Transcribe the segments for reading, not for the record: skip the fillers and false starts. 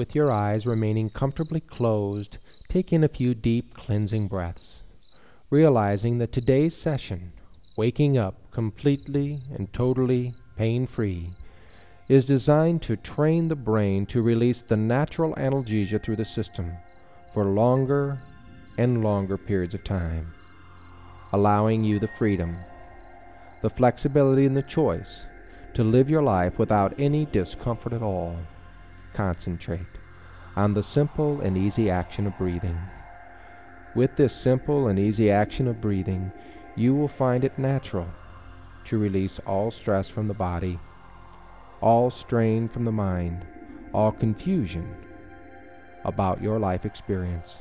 with your eyes remaining comfortably closed, take in a few deep cleansing breaths, realizing that today's session, waking up completely and totally pain-free, is designed to train the brain to release the natural analgesia through the system for longer and longer periods of time, allowing you the freedom, the flexibility, and the choice to live your life without any discomfort at all. Concentrate on the simple and easy action of breathing. With this simple and easy action of breathing, you will find it natural to release all stress from the body, all strain from the mind, all confusion about your life experience.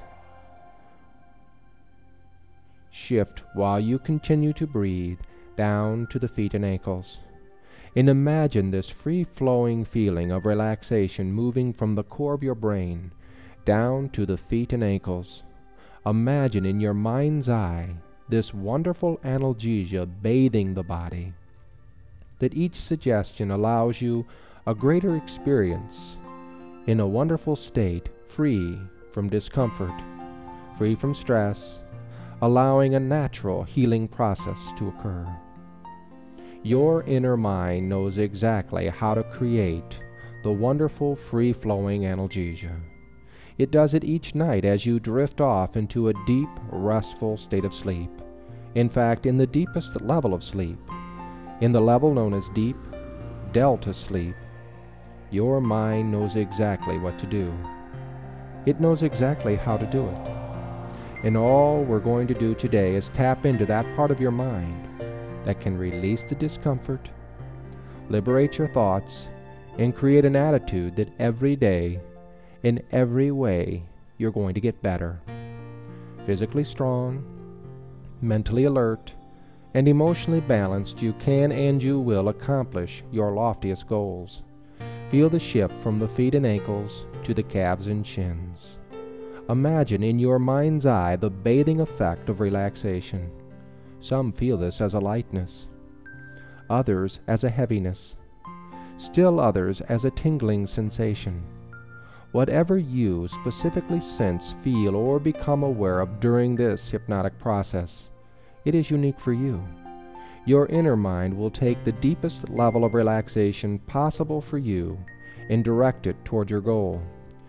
Shift while you continue to breathe down to the feet and ankles, and imagine this free-flowing feeling of relaxation moving from the core of your brain down to the feet and ankles. Imagine in your mind's eye this wonderful analgesia bathing the body, that each suggestion allows you a greater experience in a wonderful state, free from discomfort, free from stress, allowing a natural healing process to occur. Your inner mind knows exactly how to create the wonderful free-flowing analgesia. It does it each night as you drift off into a deep, restful state of sleep. In fact, in the deepest level of sleep, in the level known as deep delta sleep, your mind knows exactly what to do. It knows exactly how to do it. And all we're going to do today is tap into that part of your mind that can release the discomfort, liberate your thoughts, and create an attitude that every day, in every way, you're going to get better. Physically strong, mentally alert, and emotionally balanced, you can and you will accomplish your loftiest goals. Feel the shift from the feet and ankles to the calves and shins. Imagine in your mind's eye the bathing effect of relaxation. Some feel this as a lightness, others as a heaviness, still others as a tingling sensation. Whatever you specifically sense, feel, or become aware of during this hypnotic process, it is unique for you. Your inner mind will take the deepest level of relaxation possible for you and direct it toward your goal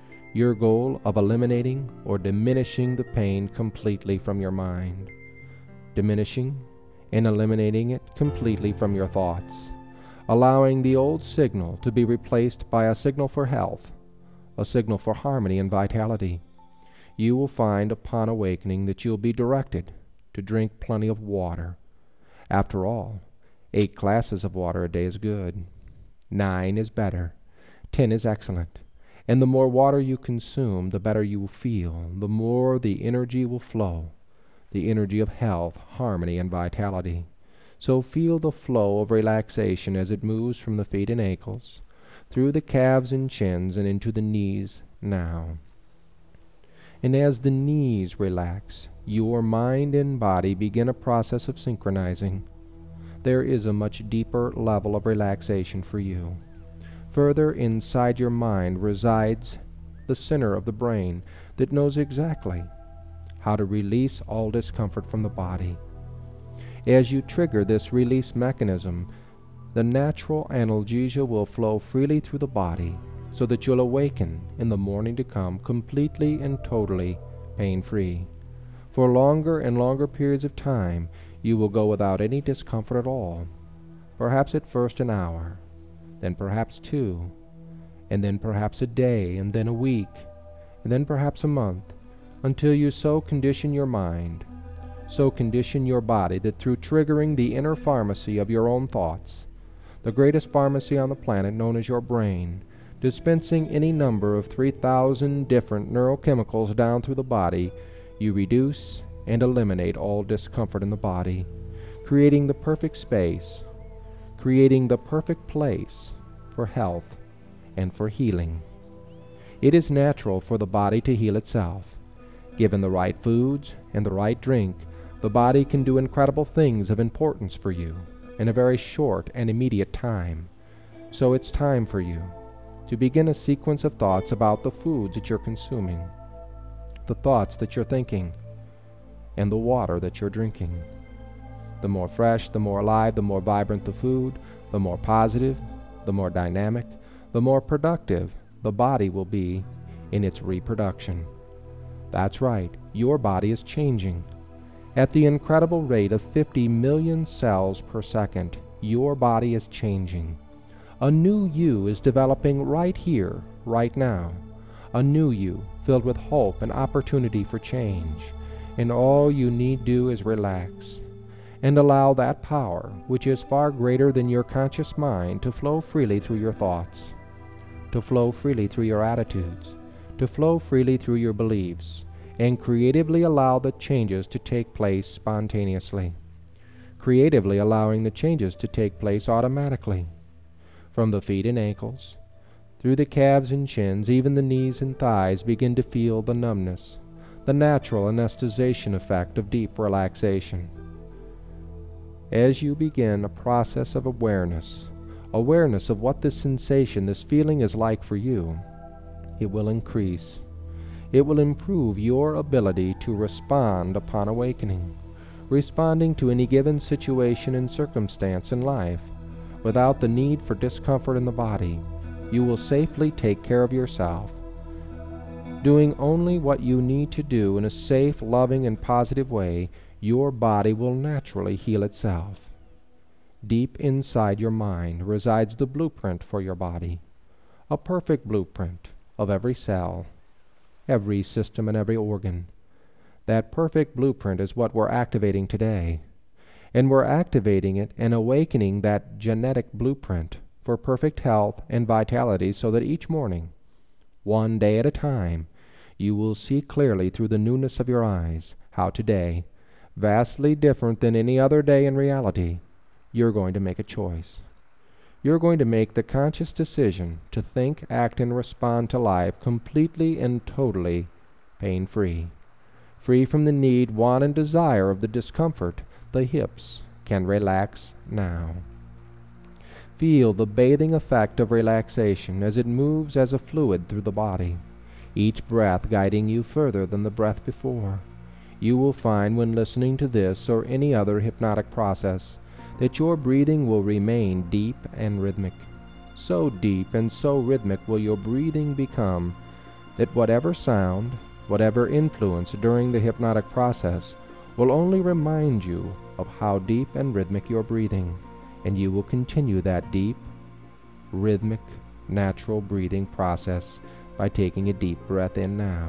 of eliminating or diminishing the pain completely from your mind, diminishing and eliminating it completely from your thoughts, allowing the old signal to be replaced by a signal for health, a signal for harmony and vitality. You will find upon awakening that you'll be directed to drink plenty of water. After all, 8 glasses of water a day is good. 9 is better. 10 is excellent. And the more water you consume, the better you will feel, the more the energy will flow, the energy of health, harmony, and vitality. So feel the flow of relaxation as it moves from the feet and ankles, through the calves and shins, and into the knees now. And as the knees relax, your mind and body begin a process of synchronizing. There is a much deeper level of relaxation for you. Further inside your mind resides the center of the brain that knows exactly how to release all discomfort from the body. As you trigger this release mechanism, the natural analgesia will flow freely through the body so that you'll awaken in the morning to come completely and totally pain-free. For longer and longer periods of time, you will go without any discomfort at all. Perhaps at first an hour, then perhaps 2, and then perhaps a day, and then a week, and then perhaps a month, until you so condition your mind, so condition your body that through triggering the inner pharmacy of your own thoughts, the greatest pharmacy on the planet known as your brain, dispensing any number of 3,000 different neurochemicals down through the body, you reduce and eliminate all discomfort in the body, creating the perfect space, creating the perfect place for health and for healing. It is natural for the body to heal itself. Given the right foods and the right drink, the body can do incredible things of importance for you in a very short and immediate time. So it's time for you to begin a sequence of thoughts about the foods that you're consuming, the thoughts that you're thinking, and the water that you're drinking. The more fresh, the more alive, the more vibrant the food, the more positive, the more dynamic, the more productive the body will be in its reproduction. That's right, your body is changing. At the incredible rate of 50 million cells per second, your body is changing. A new you is developing right here, right now. A new you filled with hope and opportunity for change. And all you need do is relax and allow that power, which is far greater than your conscious mind, to flow freely through your thoughts, to flow freely through your attitudes, to flow freely through your beliefs, and creatively allow the changes to take place spontaneously, creatively allowing the changes to take place automatically. From the feet and ankles, through the calves and shins, even the knees and thighs begin to feel the numbness, the natural anesthetization effect of deep relaxation. As you begin a process of awareness of what this sensation, this feeling is like for you, it will increase. It will improve your ability to respond upon awakening, responding to any given situation and circumstance in life without the need for discomfort in the body. You will safely take care of yourself, doing only what you need to do in a safe, loving, and positive way. Your body will naturally heal itself. Deep inside your mind resides the blueprint for your body, a perfect blueprint of every cell, every system, and every organ. That perfect blueprint is what we're activating today, and we're activating it and awakening that genetic blueprint for perfect health and vitality, so that each morning, one day at a time, you will see clearly through the newness of your eyes how today, vastly different than any other day in reality, you're going to make a choice. You're going to make the conscious decision to think, act, and respond to life completely and totally pain-free, free from the need, want, and desire of the discomfort. The hips can relax now. Feel the bathing effect of relaxation as it moves as a fluid through the body, each breath guiding you further than the breath before. You will find when listening to this or any other hypnotic process that your breathing will remain deep and rhythmic. So deep and so rhythmic will your breathing become that whatever sound, whatever influence during the hypnotic process will only remind you of how deep and rhythmic you're breathing, and you will continue that deep, rhythmic, natural breathing process by taking a deep breath in now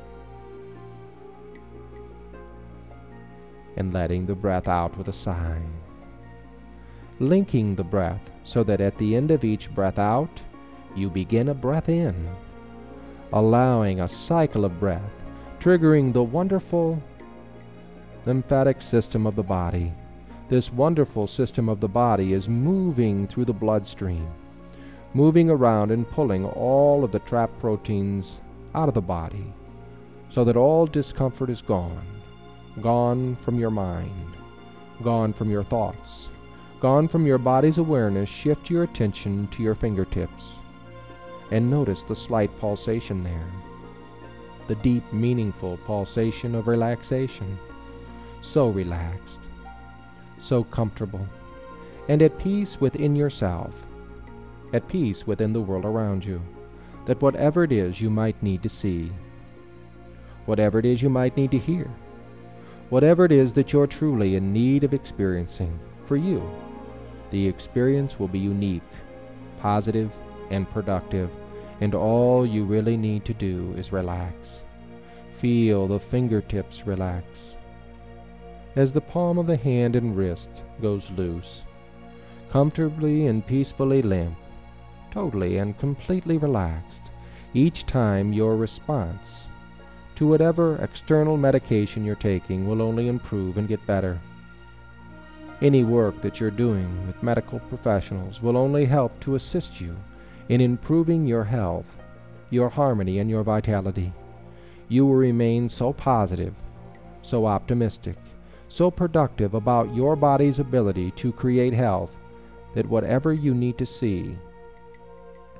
and letting the breath out with a sigh. Linking the breath so that at the end of each breath out, you begin a breath in, allowing a cycle of breath, triggering the wonderful lymphatic system of the body. This wonderful system of the body is moving through the bloodstream, moving around and pulling all of the trapped proteins out of the body so that all discomfort is gone. Gone from your mind, gone from your thoughts, gone from your body's awareness. Shift your attention to your fingertips and notice the slight pulsation there, the deep, meaningful pulsation of relaxation. So relaxed, so comfortable, and at peace within yourself, at peace within the world around you, that whatever it is you might need to see, whatever it is you might need to hear, whatever it is that you're truly in need of experiencing, for you, the experience will be unique, positive, and productive, and all you really need to do is relax. Feel the fingertips relax as the palm of the hand and wrist goes loose, comfortably and peacefully limp, totally and completely relaxed, each time your response to whatever external medication you're taking will only improve and get better. Any work that you're doing with medical professionals will only help to assist you in improving your health, your harmony, and your vitality. You will remain so positive, so optimistic, so productive about your body's ability to create health that whatever you need to see,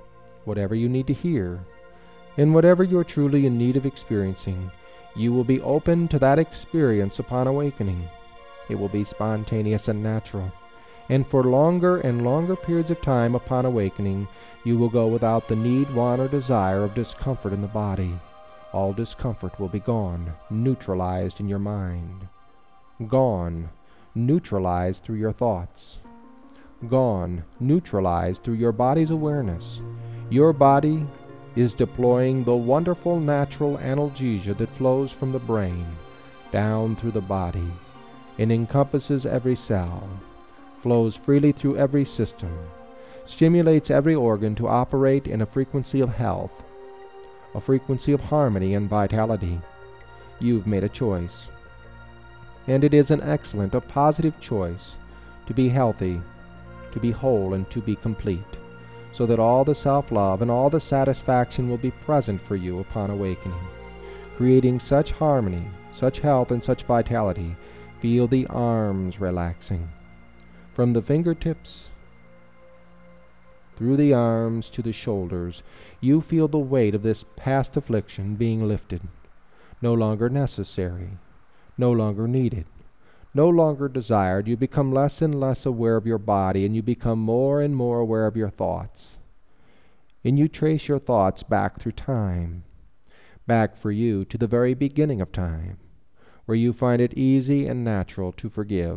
whatever you need to hear, and whatever you're truly in need of experiencing, you will be open to that experience upon awakening. It will be spontaneous and natural, and for longer and longer periods of time upon awakening, you will go without the need, want, or desire of discomfort in the body. All discomfort will be gone, neutralized in your mind. Gone, neutralized through your thoughts. Gone, neutralized through your body's awareness. Your body is deploying the wonderful natural analgesia that flows from the brain down through the body and encompasses every cell, flows freely through every system, stimulates every organ to operate in a frequency of health, a frequency of harmony and vitality. You've made a choice, and it is an excellent, a positive choice to be healthy, to be whole, and to be complete, so that all the self-love and all the satisfaction will be present for you upon awakening, creating such harmony, such health, and such vitality. Feel the arms relaxing. From the fingertips, through the arms to the shoulders, you feel the weight of this past affliction being lifted. No longer necessary, no longer needed, no longer desired. You become less and less aware of your body, and you become more and more aware of your thoughts. And you trace your thoughts back through time, back for you to the very beginning of time, where you find it easy and natural to forgive,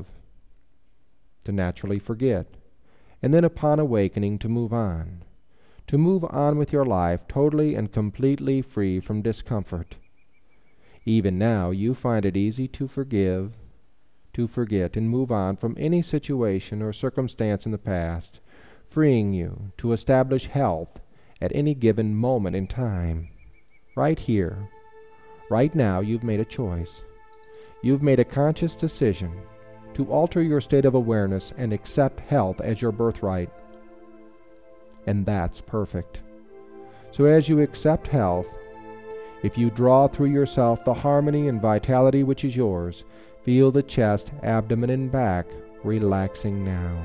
to naturally forget, and then upon awakening to move on with your life totally and completely free from discomfort. Even now you find it easy to forgive, to forget, and move on from any situation or circumstance in the past, freeing you to establish health at any given moment in time. Right here, right now, you've made a choice. You've made a conscious decision to alter your state of awareness and accept health as your birthright. And that's perfect. So as you accept health, if you draw through yourself the harmony and vitality which is yours, feel the chest, abdomen, and back relaxing now.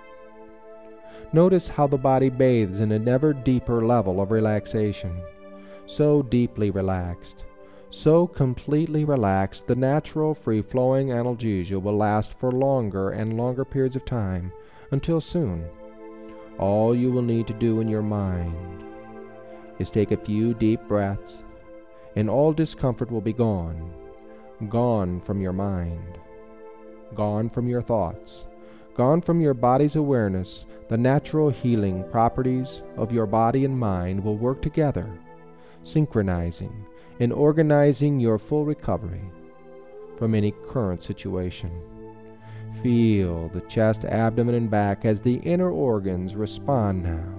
Notice how the body bathes in an ever deeper level of relaxation. So deeply relaxed, so completely relaxed, the natural, free-flowing analgesia will last for longer and longer periods of time, until soon. All you will need to do in your mind is take a few deep breaths, and all discomfort will be gone. Gone from your mind, gone from your thoughts, gone from your body's awareness. The natural healing properties of your body and mind will work together, synchronizing and organizing your full recovery from any current situation. Feel the chest, abdomen, and back as the inner organs respond now,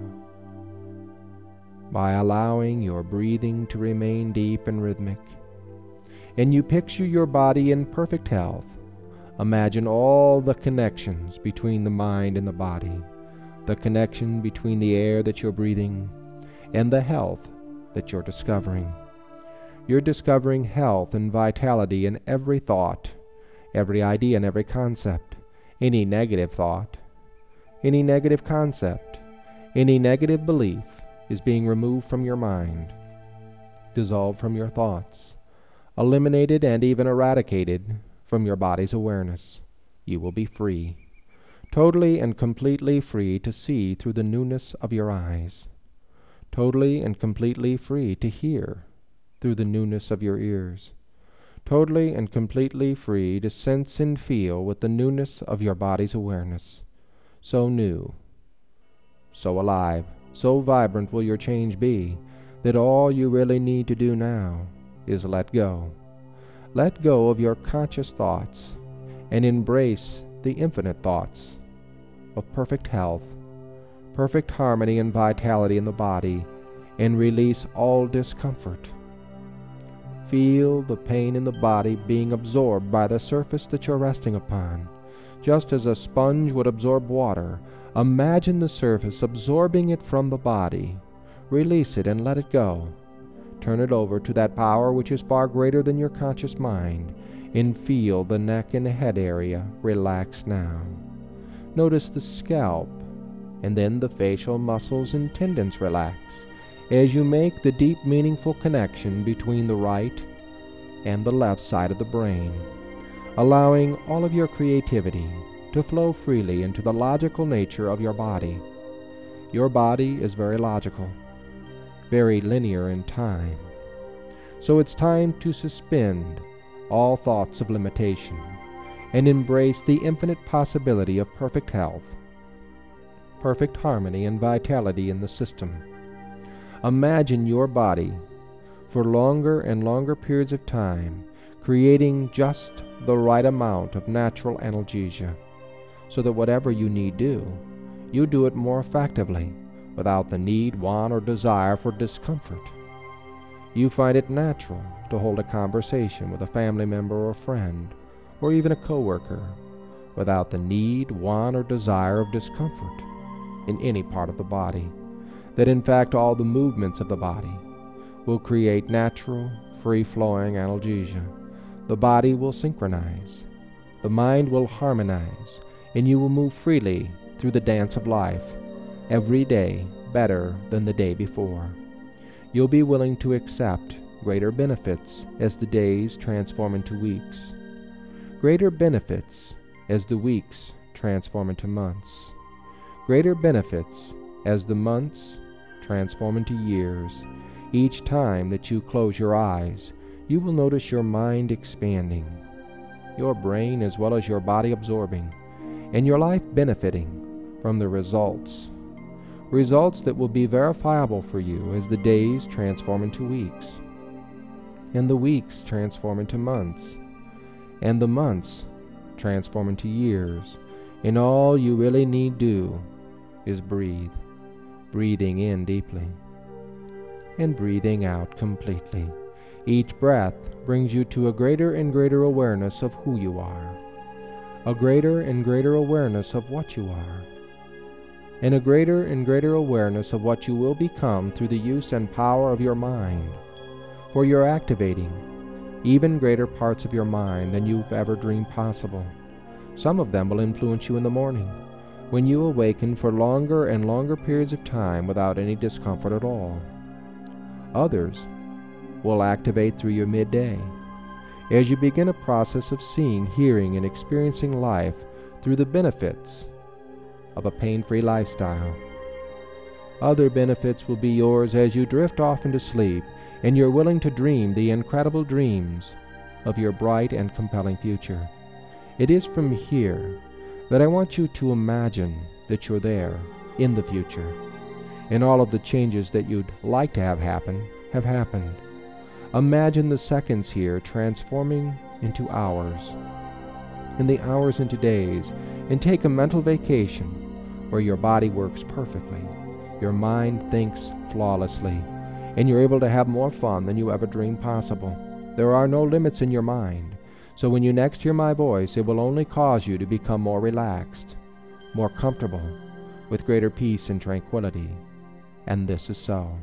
by allowing your breathing to remain deep and rhythmic. And you picture your body in perfect health. Imagine all the connections between the mind and the body, the connection between the air that you're breathing and the health that you're discovering. You're discovering health and vitality in every thought, every idea, and every concept. Any negative thought, any negative concept, any negative belief is being removed from your mind, dissolved from your thoughts, eliminated and even eradicated from your body's awareness. You will be free, totally and completely free to see through the newness of your eyes, totally and completely free to hear through the newness of your ears, totally and completely free to sense and feel with the newness of your body's awareness. So new, so alive, so vibrant will your change be, that all you really need to do now is let go. Let go of your conscious thoughts and embrace the infinite thoughts of perfect health, perfect harmony and vitality in the body, and release all discomfort. Feel the pain in the body being absorbed by the surface that you're resting upon. Just as a sponge would absorb water, imagine the surface absorbing it from the body. Release it and let it go. Turn it over to that power which is far greater than your conscious mind, and feel the neck and head area relax now. Notice the scalp, and then the facial muscles and tendons relax. as you make the deep, meaningful connection between the right and the left side of the brain, allowing all of your creativity to flow freely into the logical nature of your body. Your body is very logical, very linear in time. So it's time to suspend all thoughts of limitation and embrace the infinite possibility of perfect health, perfect harmony and vitality in the system. Imagine your body for longer and longer periods of time, creating just the right amount of natural analgesia, so that whatever you need do, you do it more effectively, without the need, want, or desire for discomfort. You find it natural to hold a conversation with a family member or friend, or even a coworker, without the need, want, or desire of discomfort in any part of the body. That in fact all the movements of the body will create natural, free-flowing analgesia. The body will synchronize, the mind will harmonize, and you will move freely through the dance of life, every day better than the day before. You'll be willing to accept greater benefits as the days transform into weeks, greater benefits as the weeks transform into months, greater benefits as the months transform into years. Each time that you close your eyes, you will notice your mind expanding, your brain as well as your body absorbing, and your life benefiting from the results that will be verifiable for you as the days transform into weeks, and the weeks transform into months, and the months transform into years, and all you really need do is breathe, breathing in deeply and breathing out completely. Each breath brings you to a greater and greater awareness of who you are, a greater and greater awareness of what you are, and a greater and greater awareness of what you will become through the use and power of your mind. For you're activating even greater parts of your mind than you've ever dreamed possible. Some of them will influence you in the morning, when you awaken for longer and longer periods of time without any discomfort at all. Others will activate through your midday, as you begin a process of seeing, hearing, and experiencing life through the benefits of a pain-free lifestyle. Other benefits will be yours as you drift off into sleep and you're willing to dream the incredible dreams of your bright and compelling future. It is from here that I want you to imagine that you're there in the future, and all of the changes that you'd like to have happen have happened. Imagine the seconds here transforming into hours, and the hours into days, and take a mental vacation where your body works perfectly, your mind thinks flawlessly, and you're able to have more fun than you ever dreamed possible. There are no limits in your mind, so when you next hear my voice, it will only cause you to become more relaxed, more comfortable, with greater peace and tranquility. And this is so.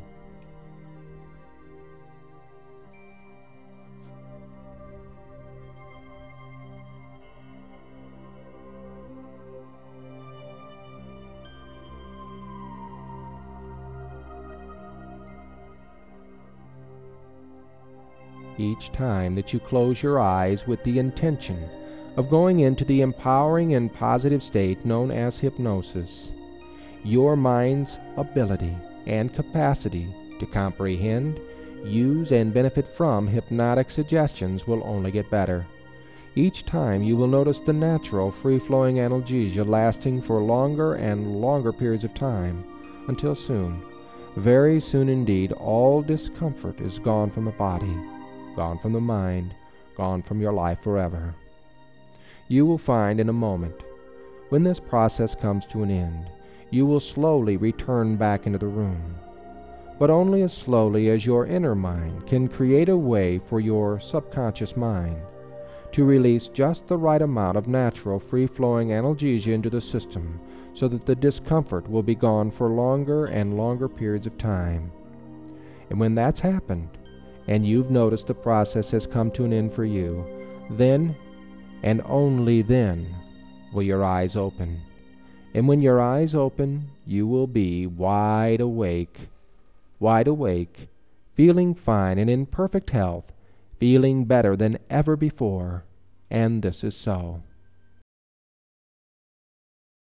Each time that you close your eyes with the intention of going into the empowering and positive state known as hypnosis, your mind's ability and capacity to comprehend, use, and benefit from hypnotic suggestions will only get better. Each time you will notice the natural, free-flowing analgesia lasting for longer and longer periods of time, until soon, very soon indeed, all discomfort is gone from the body, gone from the mind, gone from your life forever. You will find in a moment, when this process comes to an end, you will slowly return back into the room, but only as slowly as your inner mind can create a way for your subconscious mind to release just the right amount of natural, free-flowing analgesia into the system so that the discomfort will be gone for longer and longer periods of time. And when that's happened, and you've noticed the process has come to an end for you, then, and only then, will your eyes open. And when your eyes open, you will be wide awake wide awake, feeling fine and in perfect health, feeling better than ever before, and this is so.